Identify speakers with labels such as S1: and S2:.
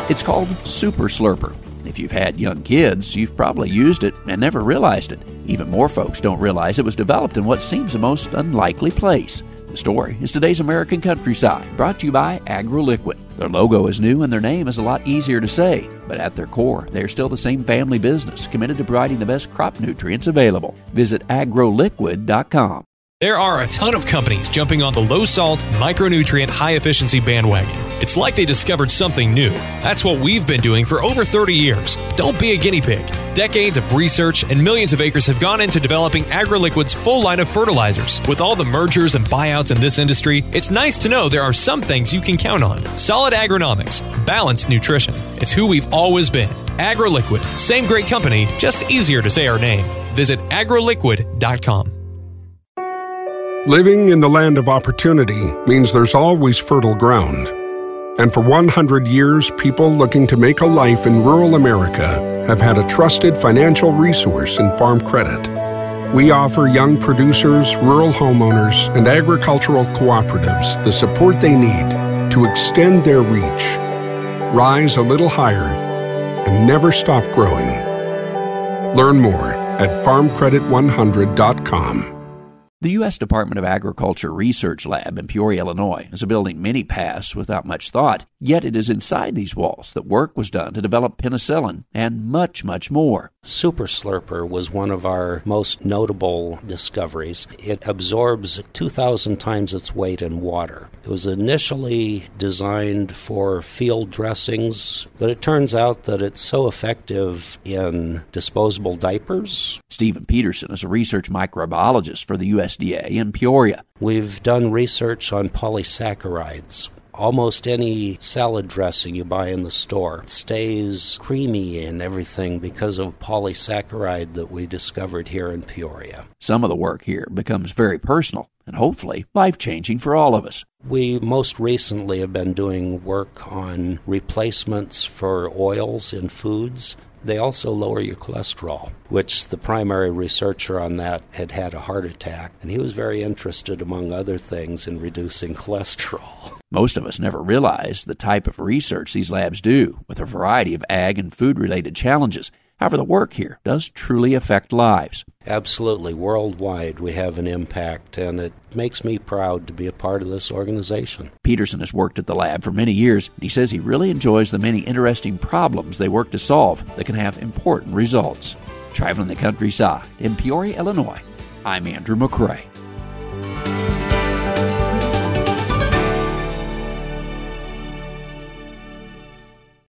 S1: It's called Super Slurper. If you've had young kids, you've probably used it and never realized it. Even more folks don't realize it was developed in what seems the most unlikely place. The story is today's American Countryside, brought to you by AgroLiquid. Their logo is new and their name is a lot easier to say, but at their core, they're still the same family business, committed to providing the best crop nutrients available. Visit agroliquid.com.
S2: There are a ton of companies jumping on the low-salt, micronutrient, high-efficiency bandwagon. It's like they discovered something new. That's what we've been doing for over 30 years. Don't be a guinea pig. Decades of research and millions of acres have gone into developing AgroLiquid's full line of fertilizers. With all the mergers and buyouts in this industry, it's nice to know there are some things you can count on. Solid agronomics, balanced nutrition. It's who we've always been. AgroLiquid. Same great company, just easier to say our name. Visit agroliquid.com.
S3: Living in the land of opportunity means there's always fertile ground. And for 100 years, people looking to make a life in rural America have had a trusted financial resource in Farm Credit. We offer young producers, rural homeowners, and agricultural cooperatives the support they need to extend their reach, rise a little higher, and never stop growing. Learn more at farmcredit100.com.
S1: The U.S. Department of Agriculture Research Lab in Peoria, Illinois, is a building many pass without much thought, yet it is inside these walls that work was done to develop penicillin and much, much more.
S4: Super Slurper was one of our most notable discoveries. It absorbs 2,000 times its weight in water. It was initially designed for field dressings, but it turns out that it's so effective in disposable diapers.
S1: Stephen Peterson is a research microbiologist for the USDA in Peoria.
S4: We've done research on polysaccharides. Almost any salad dressing you buy in the store stays creamy and everything because of polysaccharide that we discovered here in Peoria.
S1: Some of the work here becomes very personal and hopefully life-changing for all of us.
S4: We most recently have been doing work on replacements for oils in foods. They also lower your cholesterol, which the primary researcher on that had a heart attack, and he was very interested, among other things, in reducing cholesterol.
S1: Most of us never realize the type of research these labs do with a variety of ag and food-related challenges. However, the work here does truly affect lives.
S4: Absolutely. Worldwide, we have an impact, and it makes me proud to be a part of this organization.
S1: Peterson has worked at the lab for many years, and he says he really enjoys the many interesting problems they work to solve that can have important results. Traveling the countryside in Peoria, Illinois, I'm Andrew McCrae.